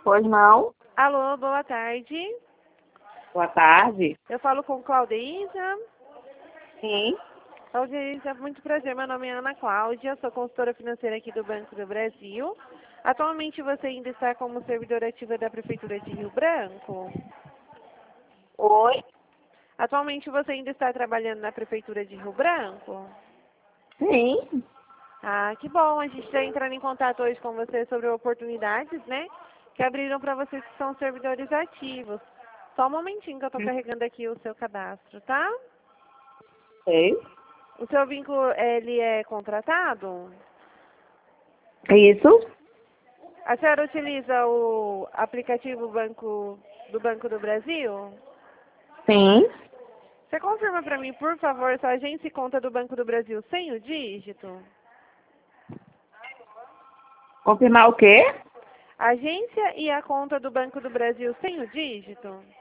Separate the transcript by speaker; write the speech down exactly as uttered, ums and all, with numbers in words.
Speaker 1: Pois não?
Speaker 2: Alô, boa tarde.
Speaker 1: Boa tarde.
Speaker 2: Eu falo com Claudeísa.
Speaker 1: Sim.
Speaker 2: Claudeísa, muito prazer. Meu nome é Ana Cláudia, sou consultora financeira aqui do Banco do Brasil. Atualmente você ainda está como servidora ativa da Prefeitura de Rio Branco?
Speaker 1: Oi?
Speaker 2: Atualmente você ainda está trabalhando na Prefeitura de Rio Branco?
Speaker 1: Sim.
Speaker 2: Ah, que bom. A gente está entrando em contato hoje com você sobre oportunidades, né? Que abriram para vocês que são servidores ativos. Só um momentinho que eu estou carregando aqui o seu cadastro, tá?
Speaker 1: Sei.
Speaker 2: O seu vínculo, ele é contratado?
Speaker 1: Isso?
Speaker 2: A senhora utiliza o aplicativo Banco do Banco do Brasil?
Speaker 1: Sim.
Speaker 2: Você confirma para mim, por favor, sua agência e conta do Banco do Brasil sem o dígito?
Speaker 1: Confirmar o quê?
Speaker 2: Agência e a conta do Banco do Brasil sem o dígito?